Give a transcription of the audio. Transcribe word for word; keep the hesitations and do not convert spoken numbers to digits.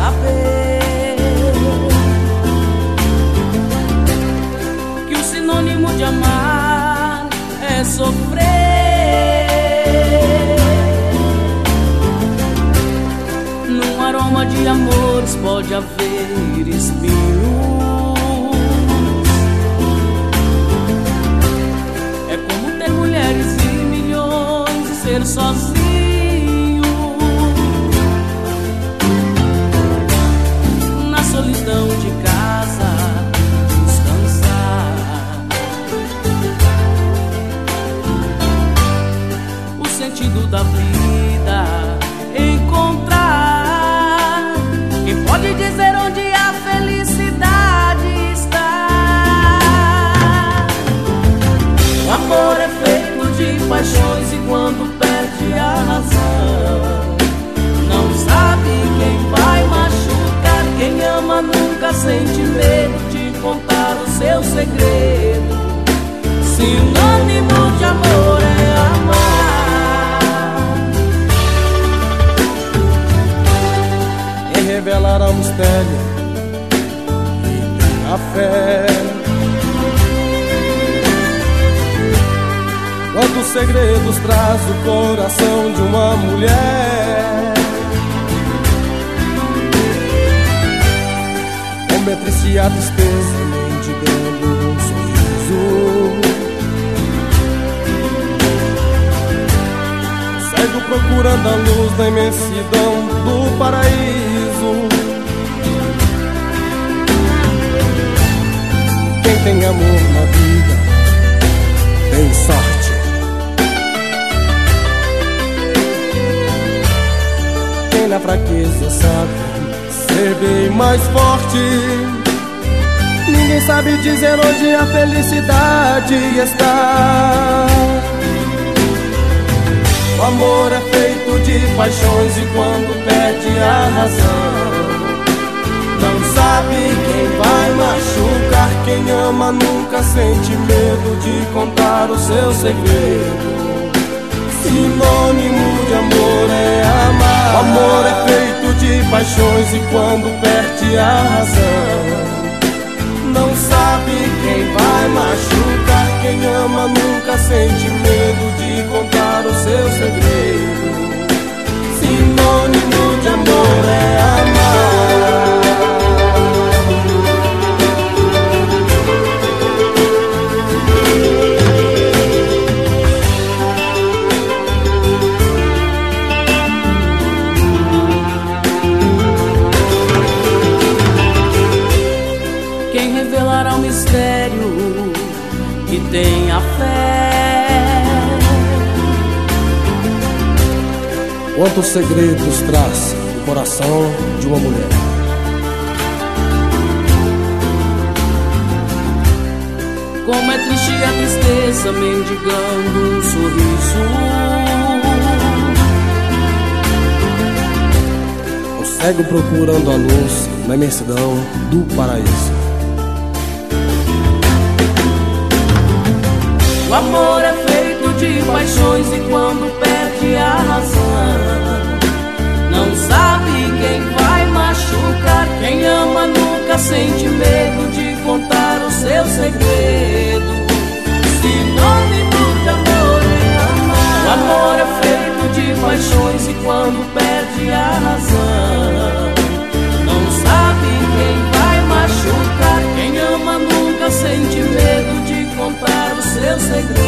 saber que o sinônimo de amar é sofrer. Num aroma de amores pode haver espinhos. É como ter mulheres e milhões e ser sozinho. Na solidão de casa descansar. O sentido da vida encontrar. Quem pode dizer onde a felicidade está? O amor é feito de paixões e quando perde a razão, não sabe quem vai machucar. Quem ama nunca sente medo de contar o seu segredo. Sinônimo de amor é amar. Em revelar ao mistério e a fé, quantos segredos traz o coração de uma mulher. Metre-se a tristeza, mendigando um sorriso. Cego procurando a luz da imensidão do paraíso. Quem tem amor na vida tem sorte. Quem na fraqueza sabe ser bem mais forte. Ninguém sabe dizer onde a felicidade está. O amor é feito de paixões e quando perde a razão, não sabe quem vai machucar. Quem ama nunca sente medo de contar o seu segredo. Sinônimo de amor é amar. O amor é feito de paixões e quando perde a razão, não sabe quem vai machucar. Quem ama nunca sente medo de contar o seu segredo. Sinônimo de amor é amar. Quem revelará o mistério que tem a fé. Quantos segredos traz o coração de uma mulher. Como é triste a tristeza mendigando um sorriso. O cego procurando a luz na imensidão do paraíso. O amor é feito de paixões e quando perde a razão, não sabe quem vai machucar. Quem ama nunca sente medo de contar o seu segredo. Sinônimo de amor é amar. O amor é feito de paixões e quando perde a razão, não sabe quem vai machucar. Quem ama nunca sente medo de contar o seu segredo.